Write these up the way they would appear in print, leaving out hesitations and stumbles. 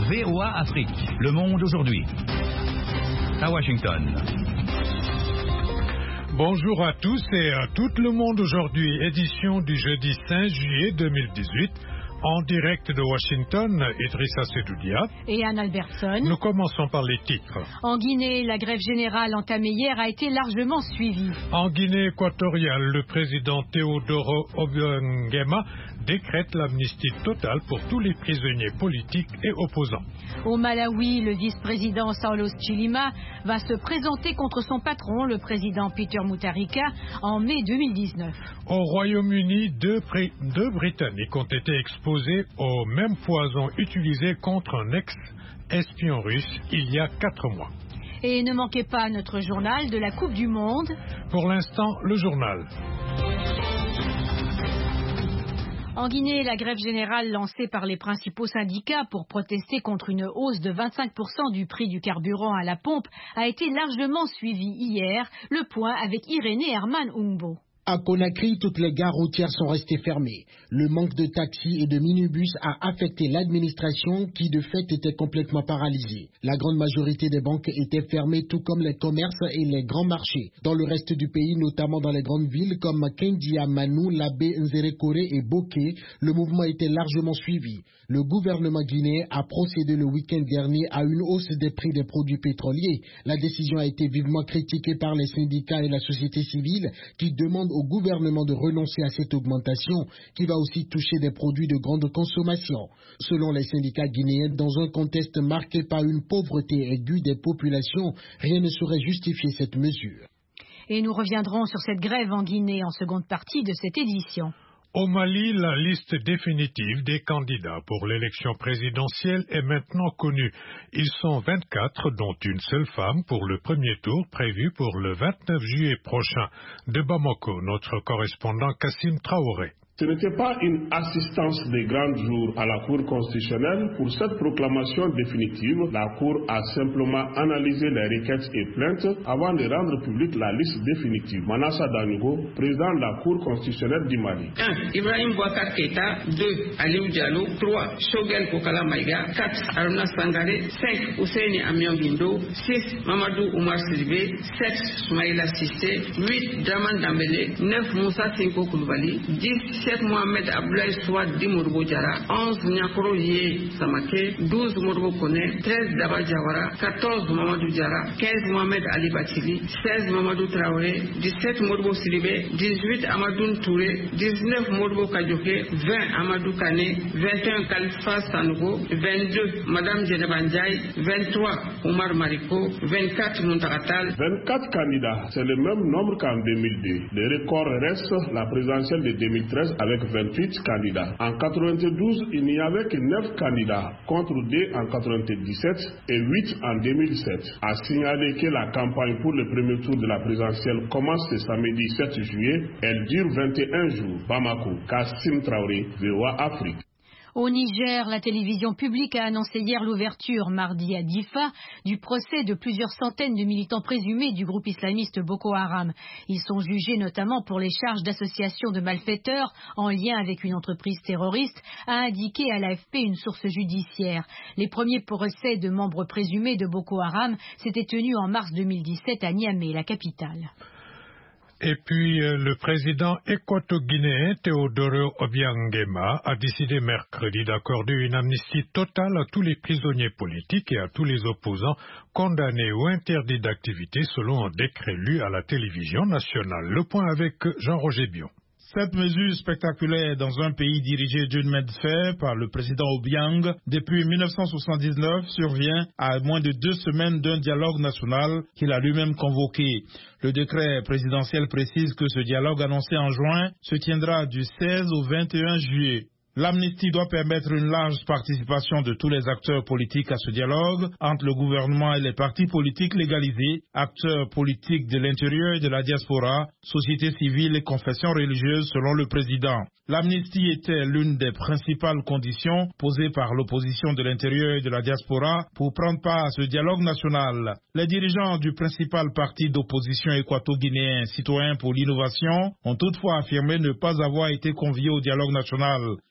VOA Afrique, le monde aujourd'hui. À Washington. Bonjour à tous et à tout le monde aujourd'hui, édition du jeudi 5 juillet 2018. En direct de Washington, Idrissa Sedoudia et Anne Albertson. Nous commençons par les titres. En Guinée, la grève générale entamée hier a été largement suivie. En Guinée équatoriale, le président Teodoro Obiang décrète l'amnistie totale pour tous les prisonniers politiques et opposants. Au Malawi, le vice-président Saulos Chilima va se présenter contre son patron, le président Peter Mutharika, en mai 2019. Au Royaume-Uni, deux Britanniques ont été exposés au même poison utilisé contre un ex-espion russe il y a 4 mois. Et ne manquez pas notre journal de la Coupe du Monde. Pour l'instant, le journal. En Guinée, la grève générale lancée par les principaux syndicats pour protester contre une hausse de 25% du prix du carburant à la pompe a été largement suivie hier. Le point avec Irénée Herman Umbo. À Conakry, toutes les gares routières sont restées fermées. Le manque de taxis et de minibus a affecté l'administration qui de fait était complètement paralysée. La grande majorité des banques étaient fermées, tout comme les commerces et les grands marchés. Dans le reste du pays, notamment dans les grandes villes comme Kendia, Manou, Labé, Nzerekore et Boké, le mouvement était largement suivi. Le gouvernement guinéen a procédé le week-end dernier à une hausse des prix des produits pétroliers. La décision a été vivement critiquée par les syndicats et la société civile qui demandent au gouvernement de renoncer à cette augmentation qui va aussi toucher des produits de grande consommation. Selon les syndicats guinéens, dans un contexte marqué par une pauvreté aiguë des populations, rien ne saurait justifier cette mesure. Et nous reviendrons sur cette grève en Guinée en seconde partie de cette édition. Au Mali, la liste définitive des candidats pour l'élection présidentielle est maintenant connue. Ils sont 24, dont une seule femme, pour le premier tour prévu pour le 29 juillet prochain. De Bamako, notre correspondant Kassim Traoré. Ce n'était pas une assistance des grands jours à la Cour constitutionnelle. Pour cette proclamation définitive, la Cour a simplement analysé les requêtes et plaintes avant de rendre publique la liste définitive. Manassa Danugo, président de la Cour constitutionnelle du Mali. 1. Ibrahim Bouakar Keita. 2. Aliou Diallo. 3. Shogel Kokala Maïga. 4. Aruna Sangare. 5. Ousseini Amion Bindo. 6. Mamadou Oumar Silvé. 7. Soumaïla Sissé. 8. Draman Dambele. 9. Moussa Sinko Koulibaly. 10. Cheikh Mohamed Abdoulaye Souad Di Mourbo Diara, 11 Nyakoro Ye Samake, 12 Mourbo Kone, 13 Daba Diawara, 14 Mamadou Diara, 15 Mohamed Ali Batili, 16 Mamadou Traoré, 17 Mourbo Silibé, 18 Amadoun Touré, 19 Mourbo Kadjoke, 20 Amadou Kane, 21 Khalifa Sanogo, 22 Madame Djenebandiaï, 23 Omar Mariko, 24 Muntakatal. 24 candidats, c'est le même nombre qu'en 2002. Le record reste la présidentielle de 2013 avec 28 candidats. En 92, il n'y avait que 9 candidats, contre 2 en 97 et 8 en 2007. A signalé que la campagne pour le premier tour de la présidentielle commence ce samedi 7 juillet. Elle dure 21 jours. Bamako, Kassim Traoré, VOA Afrique. Au Niger, la télévision publique a annoncé hier l'ouverture, mardi à Difa, du procès de plusieurs centaines de militants présumés du groupe islamiste Boko Haram. Ils sont jugés notamment pour les charges d'association de malfaiteurs en lien avec une entreprise terroriste, a indiqué à l'AFP une source judiciaire. Les premiers procès de membres présumés de Boko Haram s'étaient tenus en mars 2017 à Niamey, la capitale. Et puis, le président équato-guinéen Teodoro Obiang a décidé mercredi d'accorder une amnistie totale à tous les prisonniers politiques et à tous les opposants condamnés ou interdits d'activité selon un décret lu à la télévision nationale. Le point avec Jean-Roger Bion. Cette mesure spectaculaire dans un pays dirigé d'une main de fer par le président Obiang depuis 1979 survient à moins de 2 semaines d'un dialogue national qu'il a lui-même convoqué. Le décret présidentiel précise que ce dialogue annoncé en juin se tiendra du 16 au 21 juillet. L'amnistie doit permettre une large participation de tous les acteurs politiques à ce dialogue entre le gouvernement et les partis politiques légalisés, acteurs politiques de l'intérieur et de la diaspora, société civile et confessions religieuses selon le président. L'amnistie était l'une des principales conditions posées par l'opposition de l'intérieur et de la diaspora pour prendre part à ce dialogue national. Les dirigeants du principal parti d'opposition équato-guinéen Citoyens pour l'innovation ont toutefois affirmé ne pas avoir été conviés au dialogue national.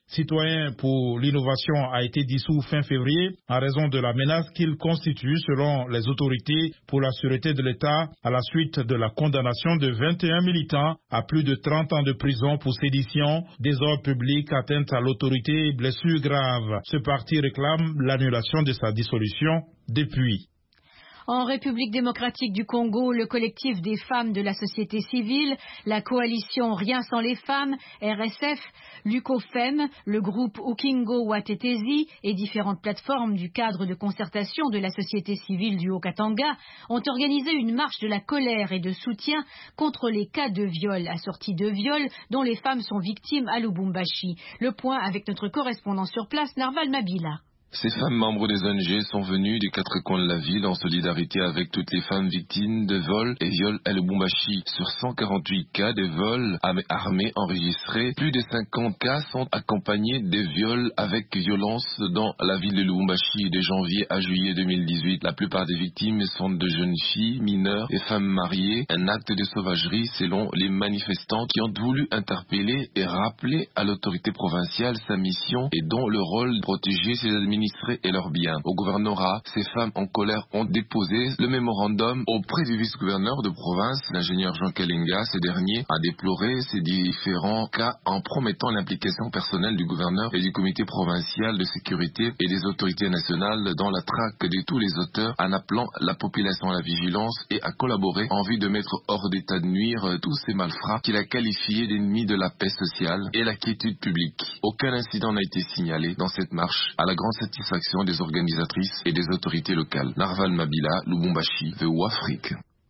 citoyen pour l'innovation a été dissous fin février en raison de la menace qu'il constitue selon les autorités pour la sûreté de l'État à la suite de la condamnation de 21 militants à plus de 30 ans de prison pour sédition, désordre public, atteinte à l'autorité et blessures graves. Ce parti réclame l'annulation de sa dissolution depuis. En République démocratique du Congo, le collectif des femmes de la société civile, la coalition Rien sans les femmes, RSF, l'UCOFEM, le groupe Ukingo Watetezi et différentes plateformes du cadre de concertation de la société civile du Haut-Katanga ont organisé une marche de la colère et de soutien contre les cas de viol assortis de viols dont les femmes sont victimes à Lubumbashi. Le point avec notre correspondant sur place, Narval Mabila. Ces femmes membres des ONG sont venues des quatre coins de la ville en solidarité avec toutes les femmes victimes de vols et viols à Lubumbashi. Sur 148 cas de vols armés enregistrés, plus de 50 cas sont accompagnés de viols avec violence dans la ville de Lubumbashi de janvier à juillet 2018. La plupart des victimes sont de jeunes filles, mineures et femmes mariées. Un acte de sauvagerie selon les manifestants qui ont voulu interpeller et rappeler à l'autorité provinciale sa mission et dont le rôle de protéger ses administrés et leurs biens. Au gouvernorat, ces femmes en colère ont déposé le mémorandum auprès du vice-gouverneur de province, l'ingénieur Jean Kalinga. Ce dernier a déploré ces différents cas en promettant l'implication personnelle du gouverneur et du comité provincial de sécurité et des autorités nationales dans la traque de tous les auteurs, en appelant la population à la vigilance et à collaborer en vue de mettre hors d'état de nuire tous ces malfrats qu'il a qualifiés d'ennemis de la paix sociale et la quiétude publique. Aucun incident n'a été signalé dans cette marche, à la grande satisfaction des organisatrices et des autorités locales. Narval Mabila, Lubumbashi, VOA Afrique.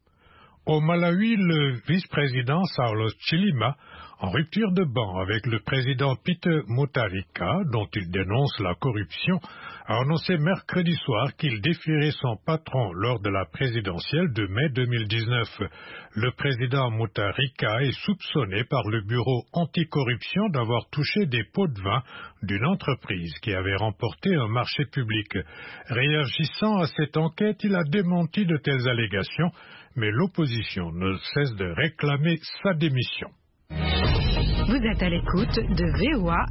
Au Malawi, le vice-président Saulos Chilima, en rupture de banc avec le président Peter Mutharika, dont il dénonce la corruption, a annoncé mercredi soir qu'il défierait son patron lors de la présidentielle de mai 2019. Le président Mutharika est soupçonné par le bureau anticorruption d'avoir touché des pots de vin d'une entreprise qui avait remporté un marché public. Réagissant à cette enquête, il a démenti de telles allégations, mais l'opposition ne cesse de réclamer sa démission. Vous êtes à l'écoute de VOA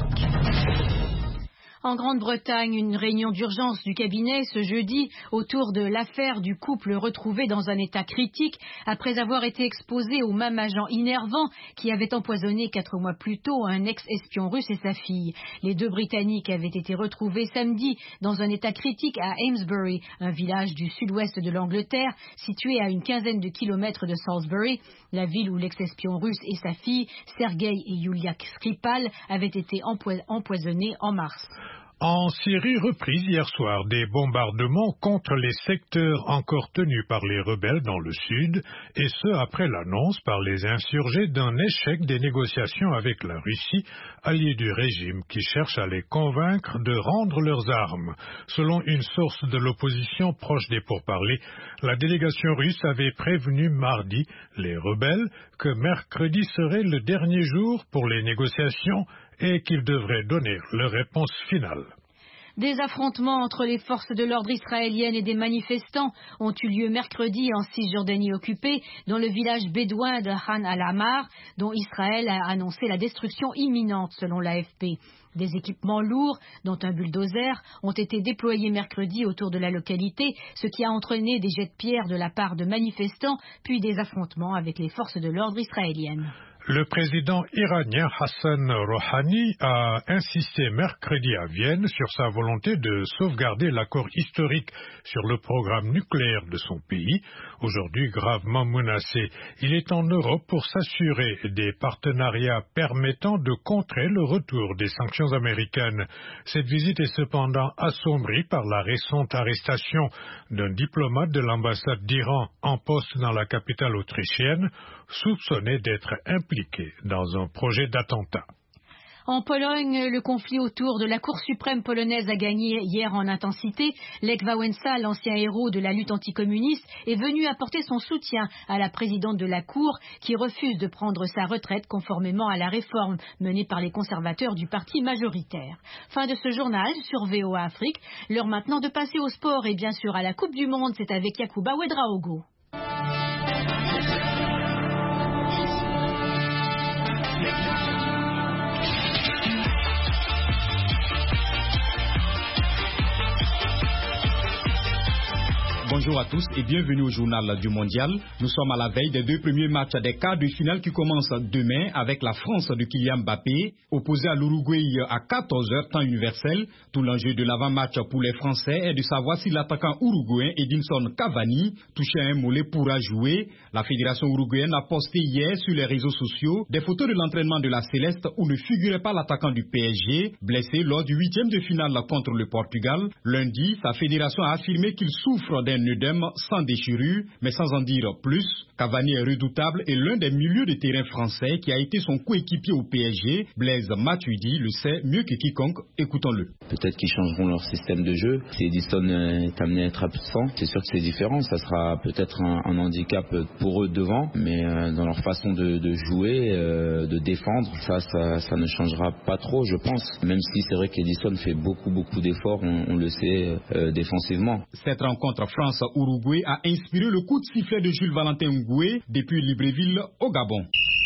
Afrique. En Grande-Bretagne, une réunion d'urgence du cabinet ce jeudi autour de l'affaire du couple retrouvé dans un état critique après avoir été exposé au même agent innervant qui avait empoisonné 4 mois plus tôt un ex-espion russe et sa fille. Les 2 Britanniques avaient été retrouvés samedi dans un état critique à Amesbury, un village du sud-ouest de l'Angleterre situé à une quinzaine de kilomètres de Salisbury, la ville où l'ex-espion russe et sa fille, Sergei et Yulia Skripal, avaient été empoisonnés en mars. En Syrie, reprise hier soir des bombardements contre les secteurs encore tenus par les rebelles dans le sud, et ce après l'annonce par les insurgés d'un échec des négociations avec la Russie, alliée du régime qui cherche à les convaincre de rendre leurs armes. Selon une source de l'opposition proche des pourparlers, la délégation russe avait prévenu mardi les rebelles que mercredi serait le dernier jour pour les négociations et qu'ils devraient donner leur réponse finale. Des affrontements entre les forces de l'ordre israéliennes et des manifestants ont eu lieu mercredi en Cisjordanie occupée, dans le village bédouin de Han al-Amar, dont Israël a annoncé la destruction imminente selon l'AFP. Des équipements lourds, dont un bulldozer, ont été déployés mercredi autour de la localité, ce qui a entraîné des jets de pierre de la part de manifestants, puis des affrontements avec les forces de l'ordre israéliennes. Le président iranien Hassan Rouhani a insisté mercredi à Vienne sur sa volonté de sauvegarder l'accord historique sur le programme nucléaire de son pays, aujourd'hui gravement menacé. Il est en Europe pour s'assurer des partenariats permettant de contrer le retour des sanctions américaines. Cette visite est cependant assombrie par la récente arrestation d'un diplomate de l'ambassade d'Iran en poste dans la capitale autrichienne, soupçonné d'être impliqué dans un projet d'attentat. En Pologne, le conflit autour de la Cour suprême polonaise a gagné hier en intensité. Lech Wałęsa, l'ancien héros de la lutte anticommuniste, est venu apporter son soutien à la présidente de la Cour qui refuse de prendre sa retraite conformément à la réforme menée par les conservateurs du parti majoritaire. Fin de ce journal sur VOA Afrique. L'heure maintenant de passer au sport et bien sûr à la Coupe du Monde. C'est avec Yacouba Ouedraogo. Bonjour à tous et bienvenue au journal du Mondial. Nous sommes à la veille des 2 premiers matchs des quarts de finale qui commencent demain avec la France de Kylian Mbappé opposée à l'Uruguay à 14h temps universel. Tout l'enjeu de l'avant-match pour les Français est de savoir si l'attaquant uruguayen Edinson Cavani, touché à un mollet, pourra jouer. La fédération uruguayenne a posté hier sur les réseaux sociaux des photos de l'entraînement de la Céleste où ne figurait pas l'attaquant du PSG, blessé lors du 8e de finale contre le Portugal. Lundi, sa fédération a affirmé qu'il souffre d'un œdème sans déchirure, mais sans en dire plus. Cavani est redoutable et l'un des milieux de terrain français qui a été son coéquipier au PSG. Blaise Matuidi le sait mieux que quiconque. Écoutons-le. Peut-être qu'ils changeront leur système de jeu. Si Edison est amené à être absent, c'est sûr que c'est différent. Ça sera peut-être un handicap pour eux devant, mais dans leur façon de jouer, de défendre, ça ne changera pas trop, je pense. Même si c'est vrai qu'Edison fait beaucoup d'efforts, on le sait, défensivement. Cette rencontre France-Uruguay a inspiré le coup de sifflet de Jules Valentin Ngoué depuis Libreville au Gabon.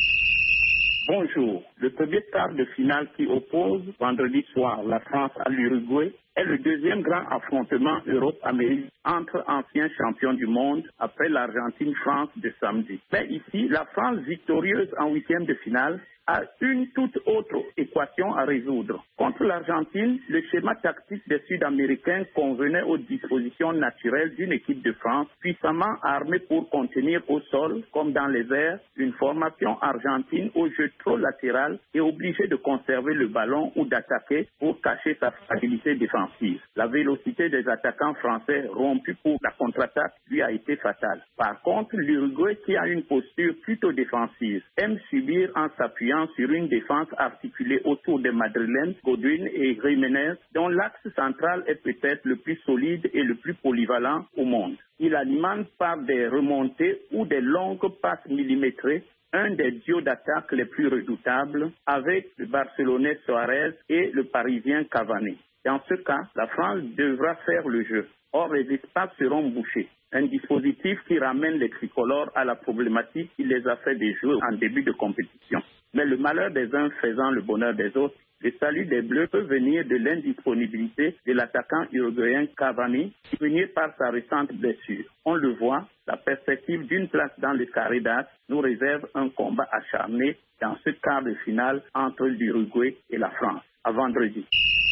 Bonjour. Le premier quart de finale qui oppose vendredi soir la France à l'Uruguay est le deuxième grand affrontement Europe-Amérique entre anciens champions du monde après l'Argentine-France de samedi. Mais ici, la France victorieuse en 8e de finale a une toute autre équation à résoudre. Contre l'Argentine, le schéma tactique des Sud-Américains convenait aux dispositions naturelles d'une équipe de France puissamment armée pour contenir au sol, comme dans les airs, une formation argentine au jeu trop latéral et obligée de conserver le ballon ou d'attaquer pour cacher sa fragilité défensive. La vélocité des attaquants français rompus pour la contre-attaque lui a été fatale. Par contre, l'Uruguay, qui a une posture plutôt défensive, aime subir en s'appuyant sur une défense articulée autour de Madrilène, Godwin et Jiménez, dont l'axe central est peut-être le plus solide et le plus polyvalent au monde. Il alimente par des remontées ou des longues passes millimétrées un des duos d'attaque les plus redoutables avec le Barcelonais Suarez et le Parisien Cavani. Dans ce cas, la France devra faire le jeu. Or, les espaces seront bouchés. Un dispositif qui ramène les tricolores à la problématique qui les a fait déjouer en début de compétition. Mais le malheur des uns faisant le bonheur des autres, le salut des Bleus peut venir de l'indisponibilité de l'attaquant uruguayen Cavani, venir par sa récente blessure. On le voit, la perspective d'une place dans le carré d'as nous réserve un combat acharné dans ce quart de finale entre l'Uruguay et la France. À vendredi.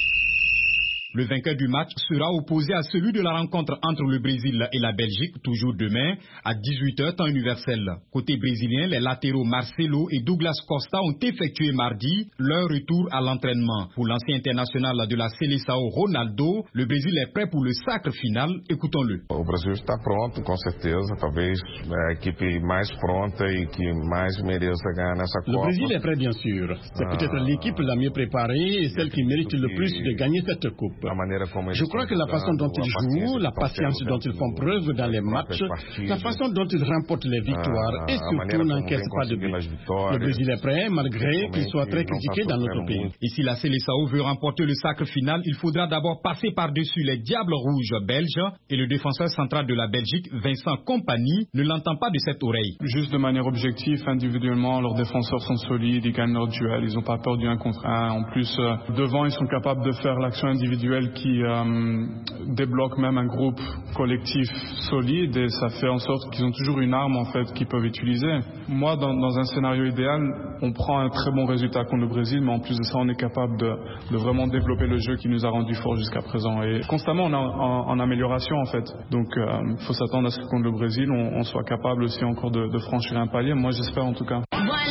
Le vainqueur du match sera opposé à celui de la rencontre entre le Brésil et la Belgique, toujours demain, à 18h temps universel. Côté brésilien, les latéraux Marcelo et Douglas Costa ont effectué mardi leur retour à l'entraînement. Pour l'ancien international de la Seleção Ronaldo, le Brésil est prêt pour le sacre final. Écoutons-le. O Brasil está pronto, com certeza. Talvez a equipe mais pronta e que mais mereça ganhar nessa Copa. Le Brésil est prêt, bien sûr. C'est peut-être l'équipe la mieux préparée et celle qui mérite le plus de gagner cette coupe. Je crois que la façon dont ils jouent, la patience dont ils font preuve dans les matchs, la façon dont ils remportent les victoires et surtout n'encaissent pas de but. Le Brésil est prêt malgré qu'il soit très critiqué dans notre pays. Et si la Seleção veut remporter le sacre final, il faudra d'abord passer par-dessus les Diables Rouges belges et le défenseur central de la Belgique, Vincent Kompany, ne l'entend pas de cette oreille. Juste de manière objective, individuellement, leurs défenseurs sont solides, ils gagnent leur duel, ils n'ont pas peur du 1 contre 1. En plus, devant, ils sont capables de faire l'action individuelle qui débloque même un groupe collectif solide et ça fait en sorte qu'ils ont toujours une arme en fait qu'ils peuvent utiliser. Moi, dans un scénario idéal, on prend un très bon résultat contre le Brésil, mais en plus de ça, on est capable de vraiment développer le jeu qui nous a rendu fort jusqu'à présent. Et constamment, on est en amélioration en fait. Donc, il faut s'attendre à ce que contre le Brésil, on soit capable aussi encore de franchir un palier. Moi, j'espère en tout cas.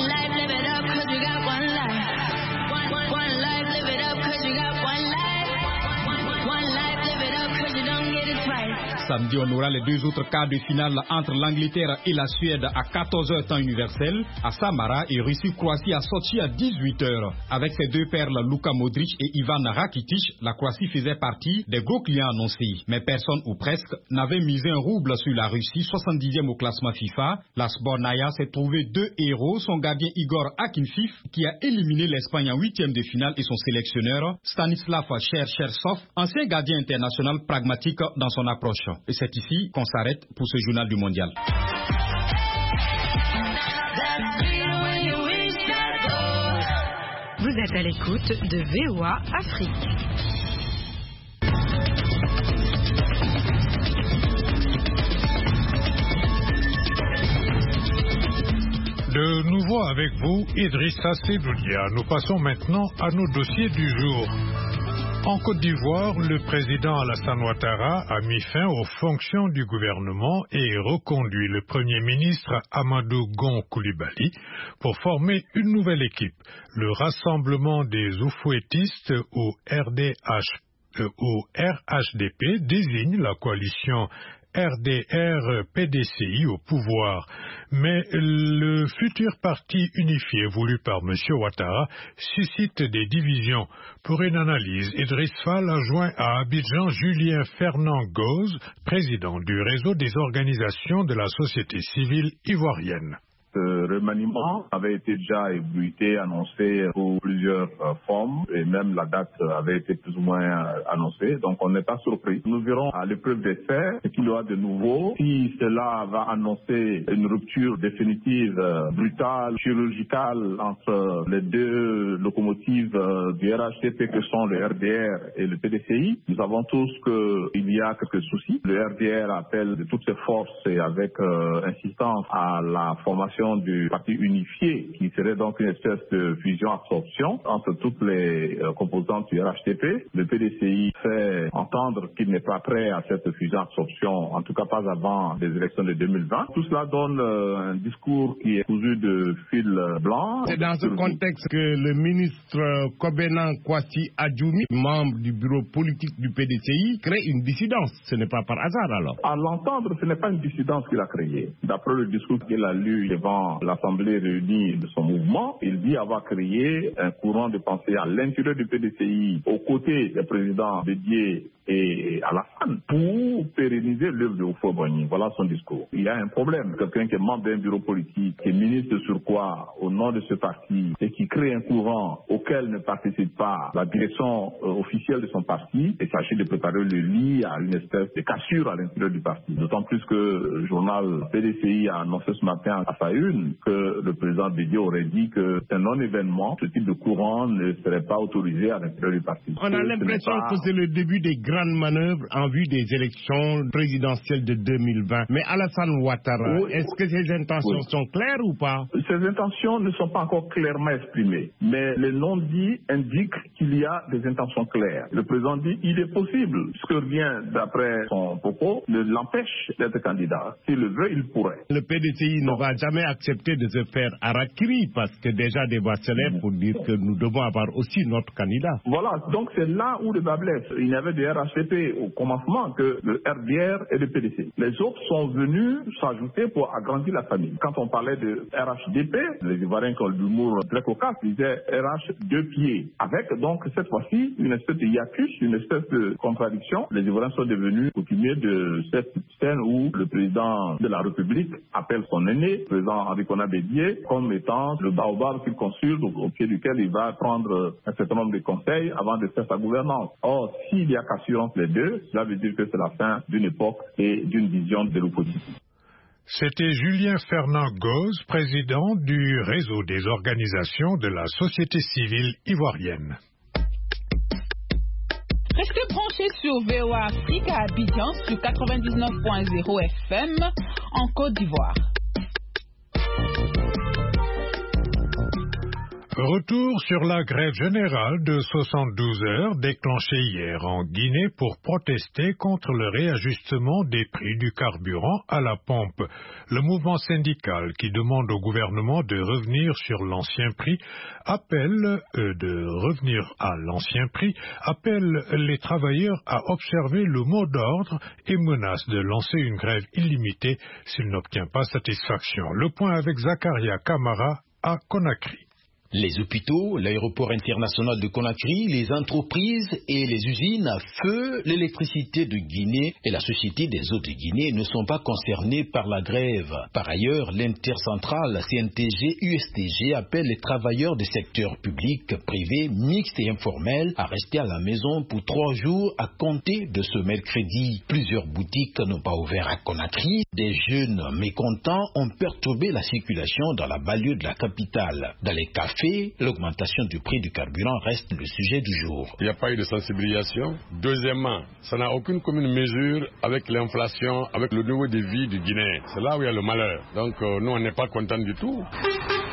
Samedi, on aura les 2 autres quarts de finale entre l'Angleterre et la Suède à 14h temps universel, à Samara et Russie-Croatie à Sochi à 18h. Avec ces 2 perles, Luka Modric et Ivan Rakitic, la Croatie faisait partie des gros clients annoncés. Mais personne ou presque n'avait misé un rouble sur la Russie, 70e au classement FIFA. La Sbornaïa s'est trouvé 2 héros, son gardien Igor Akinfeev qui a éliminé l'Espagne en 8e de finale et son sélectionneur Stanislav Cherchersov, ancien gardien international pragmatique dans son approche. Et c'est ici qu'on s'arrête pour ce journal du Mondial. Vous êtes à l'écoute de VOA Afrique. avec vous, Idrissa Seloudia. Nous passons maintenant à nos dossiers du jour. En Côte d'Ivoire, le président Alassane Ouattara a mis fin aux fonctions du gouvernement et reconduit le Premier ministre Amadou Gon Coulibaly pour former une nouvelle équipe. Le Rassemblement des Oufouettistes ou RHDP désigne la coalition RDR-PDCI au pouvoir. Mais le futur parti unifié voulu par M. Ouattara suscite des divisions. Pour une analyse, Idriss Fall a joint à Abidjan Julien Fernand Goz, président du réseau des organisations de la société civile ivoirienne. Ce remaniement avait été déjà ébruité, annoncé pour plusieurs formes et même la date avait été plus ou moins annoncée, donc on n'est pas surpris. Nous verrons à l'épreuve des faits ce qu'il y aura de nouveau. Si cela va annoncer une rupture définitive, brutale, chirurgicale entre les deux locomotives du RHDP que sont le RDR et le PDCI, nous savons tous qu'il y a quelques soucis. Le RDR appelle de toutes ses forces et avec insistance à la formation du parti unifié, qui serait donc une espèce de fusion-absorption entre toutes les composantes du RHDP. Le PDCI fait entendre qu'il n'est pas prêt à cette fusion-absorption, en tout cas pas avant les élections de 2020. Tout cela donne un discours qui est cousu de fil blanc. C'est dans ce contexte que le ministre Kobenan Kwasi Adjoumi, membre du bureau politique du PDCI, crée une dissidence. Ce n'est pas par hasard alors. À l'entendre, ce n'est pas une dissidence qu'il a créée. D'après le discours qu'il a lu devant l'Assemblée réunie de son mouvement, il dit avoir créé un courant de pensée à l'intérieur du PDCI, aux côtés des présidents Bédié et Alassane, pour pérenniser l'œuvre de Houphouët-Boigny. Voilà son discours. Il y a un problème. Quelqu'un qui est membre d'un bureau politique, qui est ministre de surcroît au nom de ce parti et qui crée un courant auquel ne participe pas la direction officielle de son parti, il s'agit de préparer le lit à une espèce de cassure à l'intérieur du parti. D'autant plus que le journal PDCI a annoncé ce matin à sa une que le président Bédié aurait dit que c'est un non-événement. Ce type de courant ne serait pas autorisé à l'intérieur du parti. On a l'impression que c'est le début des grandes manœuvres en vue des élections présidentielles de 2020. Mais Alassane Ouattara, est-ce que ses intentions sont claires ou pas? Ses intentions ne sont pas encore clairement exprimées, mais les non-dits indiquent qu'il y a des intentions claires. Le président dit il est possible, ce que rien d'après son propos ne l'empêche d'être candidat. S'il le veut, il pourrait. Le PDCI ne va jamais accepter de se faire harakiri parce que déjà des voix célèbres pour dire que nous devons avoir aussi notre candidat. Voilà, donc c'est là où le bas blesse. Il y avait des RHDP au commencement que le RDR et le PDC. Les autres sont venus s'ajouter pour agrandir la famille. Quand on parlait de RHDP, les Ivoiriens qui ont l'humour très cocasse disaient RH deux pieds. Avec donc cette fois-ci une espèce de hiatus, une espèce de contradiction. Les Ivoiriens sont devenus coutumiers de cette scène où le président de la République appelle son aîné, le président Henri Konan Bédié, comme étant le baobab qu'il consulte, au pied duquel il va prendre un certain nombre de conseils avant de faire sa gouvernance. Or, s'il y a cassure entre les deux, cela veut dire que c'est la fin d'une époque et d'une vision de l'opposition. C'était Julien Fernand Goz, président du réseau des organisations de la société civile ivoirienne. Restez branchés sur VOA Afrique à Abidjan sur 99.0 FM en Côte d'Ivoire. Retour sur la grève générale de 72 heures déclenchée hier en Guinée pour protester contre le réajustement des prix du carburant à la pompe. Le mouvement syndical qui demande au gouvernement de revenir sur l'ancien prix appelle les travailleurs à observer le mot d'ordre et menace de lancer une grève illimitée s'il n'obtient pas satisfaction. Le point avec Zakaria Kamara à Conakry. Les hôpitaux, l'aéroport international de Conakry, les entreprises et les usines à feu, l'électricité de Guinée et la Société des eaux de Guinée ne sont pas concernés par la grève. Par ailleurs, l'intercentrale CNTG-USTG appelle les travailleurs des secteurs publics, privés, mixtes et informels à rester à la maison pour 3 jours à compter de ce mercredi. Plusieurs boutiques n'ont pas ouvert à Conakry. Des jeunes mécontents ont perturbé la circulation dans la banlieue de la capitale. Dans les cafés, l'augmentation du prix du carburant reste le sujet du jour. Il n'y a pas eu de sensibilisation. Deuxièmement, ça n'a aucune commune mesure avec l'inflation, avec le niveau de vie du Guinéen. C'est là où il y a le malheur. Donc nous, on n'est pas contents du tout.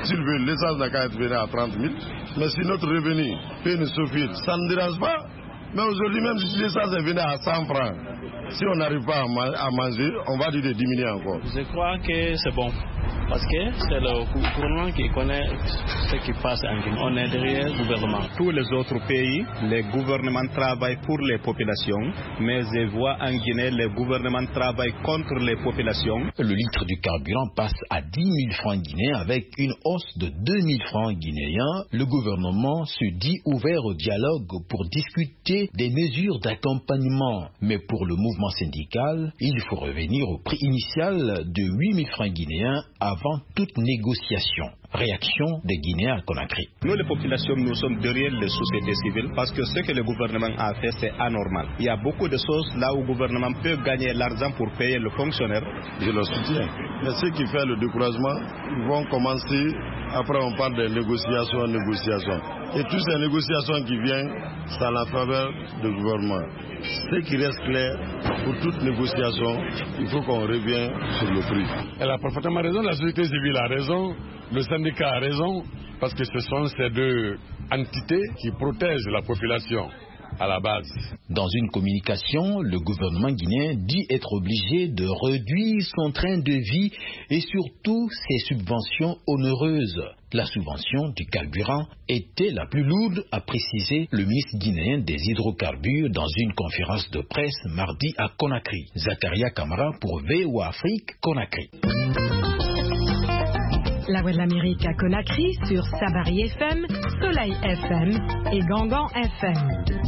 S'il veut, l'essence n'a qu'à être venue à 30 000. Mais si notre revenu peut nous suffire, ça ne dérange pas. Mais aujourd'hui, même si l'essence est venue à 100 francs, si on n'arrive pas à manger, on va dire de diminuer encore. Je crois que c'est bon. Parce que c'est le gouvernement qui connaît ce qui passe en Guinée. On est derrière le gouvernement. Tous les autres pays, les gouvernements travaillent pour les populations, mais je vois en Guinée, les gouvernements travaillent contre les populations. Le litre du carburant passe à 10 000 francs guinéens avec une hausse de 2 000 francs guinéens. Le gouvernement se dit ouvert au dialogue pour discuter des mesures d'accompagnement. Mais pour le mouvement syndical, il faut revenir au prix initial de 8 000 francs guinéens avant toute négociation. Réaction des Guinéens à Conakry. Nous, les populations, nous sommes derrière les sociétés civiles parce que ce que le gouvernement a fait, c'est anormal. Il y a beaucoup de choses là où le gouvernement peut gagner l'argent pour payer le fonctionnaire. Je le soutiens. Mais ce qui fait le découragement, ils vont commencer, après on parle de négociations. Et toutes ces négociations qui viennent, c'est à la faveur du gouvernement. Ce qui reste clair, pour toute négociation, il faut qu'on revienne sur le prix. Elle a parfaitement raison, la société civile a raison, le syndicat a raison, parce que ce sont ces deux entités qui protègent la population à la base. Dans une communication, le gouvernement guinéen dit être obligé de réduire son train de vie et surtout ses subventions onéreuses. La subvention du carburant était la plus lourde, a précisé le ministre guinéen des hydrocarbures dans une conférence de presse mardi à Conakry. Zakaria Kamara pour VOA Afrique, Conakry. La Voix de l'Amérique à Conakry sur Sabari FM, Soleil FM et Gangan FM.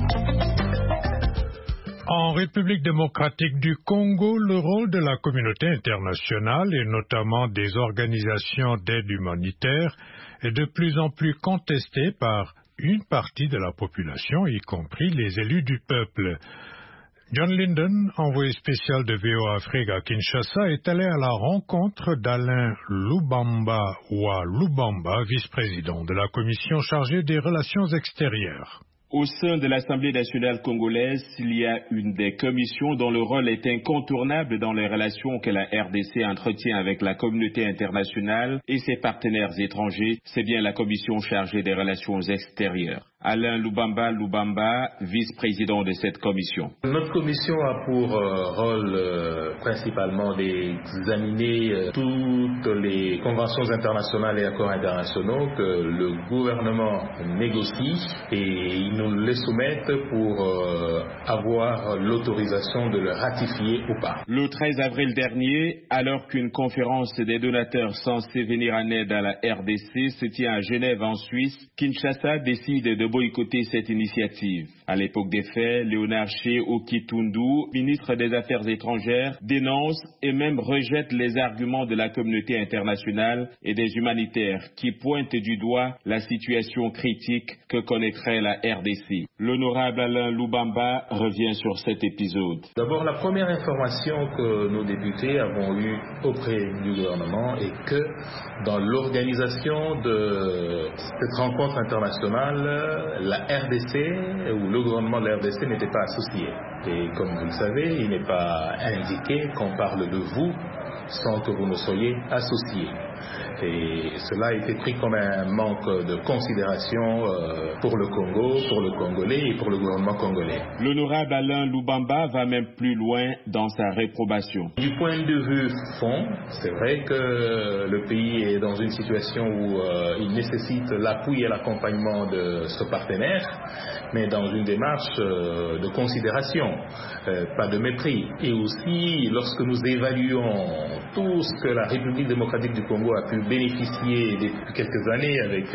En République démocratique du Congo, le rôle de la communauté internationale et notamment des organisations d'aide humanitaire est de plus en plus contesté par une partie de la population, y compris les élus du peuple. John Linden, envoyé spécial de VOA Afrique à Kinshasa, est allé à la rencontre d'Alain Lubamba, vice-président de la commission chargée des relations extérieures. Au sein de l'Assemblée nationale congolaise, il y a une des commissions dont le rôle est incontournable dans les relations que la RDC entretient avec la communauté internationale et ses partenaires étrangers. C'est bien la commission chargée des relations extérieures. Alain Lubamba, vice-président de cette commission. Notre commission a pour rôle principalement d'examiner toutes les conventions internationales et accords internationaux que le gouvernement négocie et il nous les soumettent pour avoir l'autorisation de le ratifier ou pas. Le 13 avril dernier, alors qu'une conférence des donateurs censée venir en aide à la RDC se tient à Genève en Suisse, Kinshasa décide de boycotter cette initiative. À l'époque des faits, Léonard Ché Okitundu, ministre des Affaires étrangères, dénonce et même rejette les arguments de la communauté internationale et des humanitaires qui pointent du doigt la situation critique que connaîtrait la RDC. L'honorable Alain Lubamba revient sur cet épisode. D'abord, la première information que nos députés avons eue auprès du gouvernement est que dans l'organisation de cette rencontre internationale, la RDC ou le gouvernement de la RDC n'était pas associé. Et comme vous le savez, il n'est pas indiqué qu'on parle de vous sans que vous ne soyez associés. Et cela a été pris comme un manque de considération pour le Congo, pour le Congolais et pour le gouvernement congolais. L'honorable Alain Lubamba va même plus loin dans sa réprobation. Du point de vue fond, c'est vrai que le pays est dans une situation où il nécessite l'appui et l'accompagnement de ce partenaire, mais dans une démarche de considération, pas de mépris. Et aussi, lorsque nous évaluons tout ce que la République démocratique du Congo a pu bénéficier depuis quelques années avec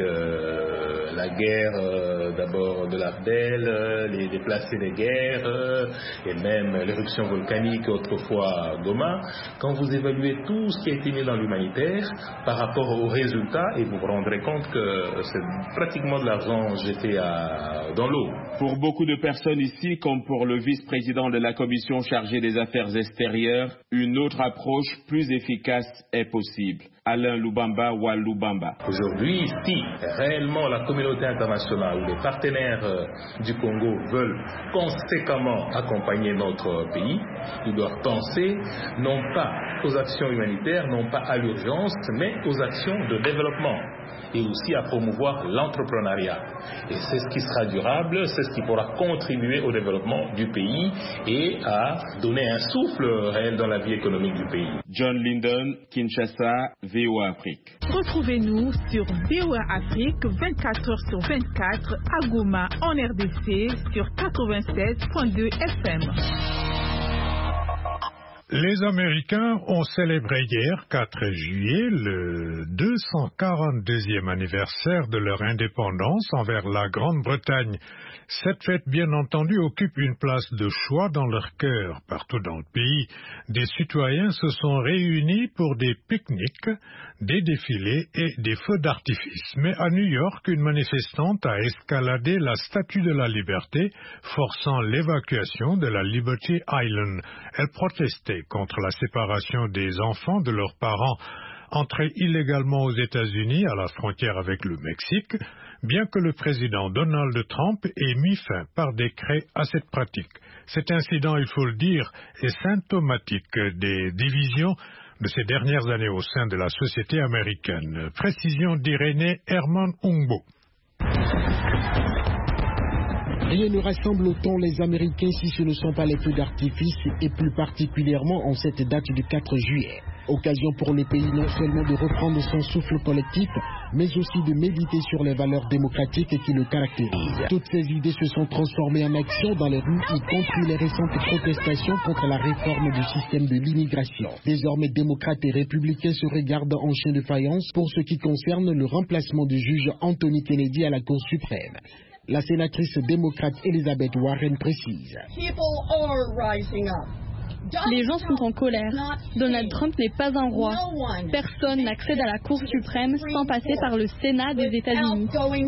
la guerre d'abord de l'Ardel, les déplacés des guerres et même l'éruption volcanique autrefois Goma, quand vous évaluez tout ce qui a été mis dans l'humanitaire par rapport aux résultats, et vous vous rendrez compte que c'est pratiquement de l'argent jeté dans l'eau. Pour beaucoup de personnes ici, comme pour le vice-président de la commission chargée des affaires extérieures, une autre approche plus efficace est possible. Alain Lubamba ou Lubamba. Aujourd'hui, si réellement la communauté internationale ou les partenaires du Congo veulent conséquemment accompagner notre pays, ils doivent penser non pas aux actions humanitaires, non pas à l'urgence, mais aux actions de développement. et aussi à promouvoir l'entrepreneuriat. Et c'est ce qui sera durable, c'est ce qui pourra contribuer au développement du pays et à donner un souffle réel dans la vie économique du pays. John Lyndon, Kinshasa, VOA Afrique. Retrouvez-nous sur VOA Afrique 24h/24 à Goma en RDC sur 96.2 FM. Les Américains ont célébré hier, 4 juillet, le 242e anniversaire de leur indépendance envers la Grande-Bretagne. Cette fête, bien entendu, occupe une place de choix dans leur cœur. Partout dans le pays, des citoyens se sont réunis pour des pique-niques, des défilés et des feux d'artifice. Mais à New York, une manifestante a escaladé la Statue de la Liberté, forçant l'évacuation de la Liberty Island. Elle protestait contre la séparation des enfants de leurs parents entrés illégalement aux États-Unis à la frontière avec le Mexique, bien que le président Donald Trump ait mis fin par décret à cette pratique. Cet incident, il faut le dire, est symptomatique des divisions de ces dernières années au sein de la société américaine. Précision d'Irénée Herman Ungbo. Rien ne rassemble autant les Américains si ce ne sont pas les feux d'artifice et plus particulièrement en cette date du 4 juillet. Occasion pour le pays non seulement de reprendre son souffle collectif, mais aussi de méditer sur les valeurs démocratiques qui le caractérisent. Toutes ces idées se sont transformées en action dans les rues, y compris les récentes protestations contre la réforme du système de l'immigration. Désormais, démocrates et républicains se regardent en chien de faïence pour ce qui concerne le remplacement du juge Anthony Kennedy à la Cour suprême. La sénatrice démocrate Elizabeth Warren précise. Les gens sont en colère. Donald Trump n'est pas un roi. Personne n'accède à la Cour suprême sans passer par le Sénat des États-Unis.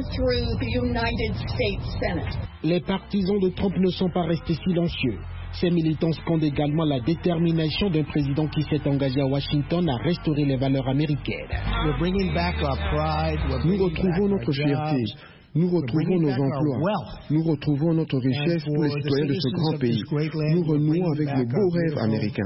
Les partisans de Trump ne sont pas restés silencieux. Ces militants scandent également la détermination d'un président qui s'est engagé à Washington à restaurer les valeurs américaines. Nous retrouvons notre fierté. Nous retrouvons nos emplois, nous retrouvons notre richesse pour les citoyens de ce grand pays. Nous renouons avec le beau rêve américain.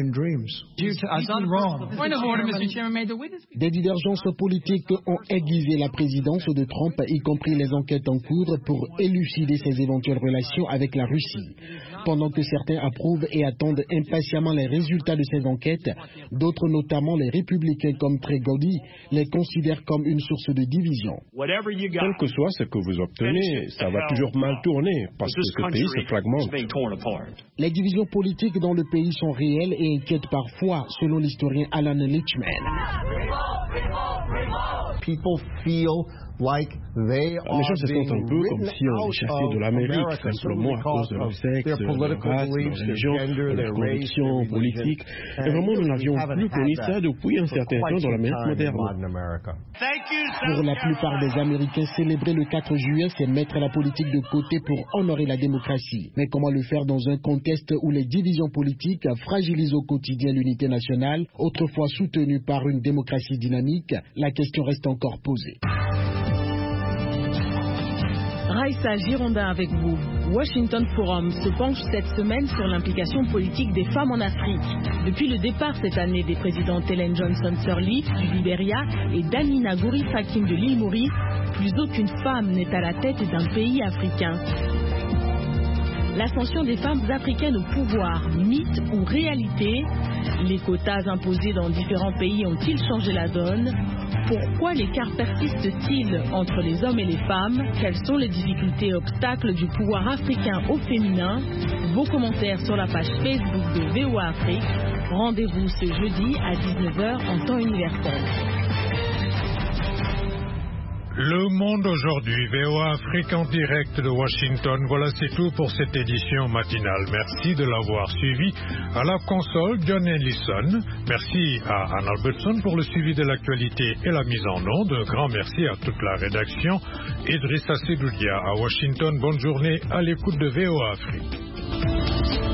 Des divergences politiques ont aiguisé la présidence de Trump, y compris les enquêtes en cours pour élucider ses éventuelles relations avec la Russie. Pendant que certains approuvent et attendent impatiemment les résultats de ces enquêtes, d'autres, notamment les républicains comme Trey Gowdy, les considèrent comme une source de division. Quel que soit ce que vous obtenez, ça va toujours mal tourner parce que ce pays se fragmente. Les divisions politiques dans le pays sont réelles et inquiètent parfois, selon l'historien Alan Lichtman. Les gens se sentent un peu comme si on les chassait de l'Amérique, simplement à cause de leur sexe, de leur race, de leur religion, de leurs convictions politiques. Et vraiment, nous n'avions plus connu ça depuis un certain temps dans l'Amérique moderne. Pour la plupart des Américains, célébrer le 4 juillet, c'est mettre la politique de côté pour honorer la démocratie. Mais comment le faire dans un contexte où les divisions politiques fragilisent au quotidien l'unité nationale, autrefois soutenue par une démocratie dynamique? La question reste encore posée. Raïssa Girondin avec vous. Washington Forum se penche cette semaine sur l'implication politique des femmes en Afrique. Depuis le départ cette année des présidentes Ellen Johnson Sirleaf du Libéria et Damina Gouris Hakim de l'île Maurice, plus aucune femme n'est à la tête d'un pays africain. L'ascension des femmes africaines au pouvoir, mythe ou réalité? Les quotas imposés dans différents pays ont-ils changé la donne? Pourquoi l'écart persiste-t-il entre les hommes et les femmes? Quelles sont les difficultés et obstacles du pouvoir africain au féminin? Vos commentaires sur la page Facebook de VOA Afrique. Rendez-vous ce jeudi à 19h en temps universel. Le Monde aujourd'hui, VOA Afrique en direct de Washington. Voilà, c'est tout pour cette édition matinale. Merci de l'avoir suivi. À la console, John Ellison. Merci à Ann Albertson pour le suivi de l'actualité et la mise en onde. Grand merci à toute la rédaction. Idrissa Sedoudia à Washington. Bonne journée à l'écoute de VOA Afrique.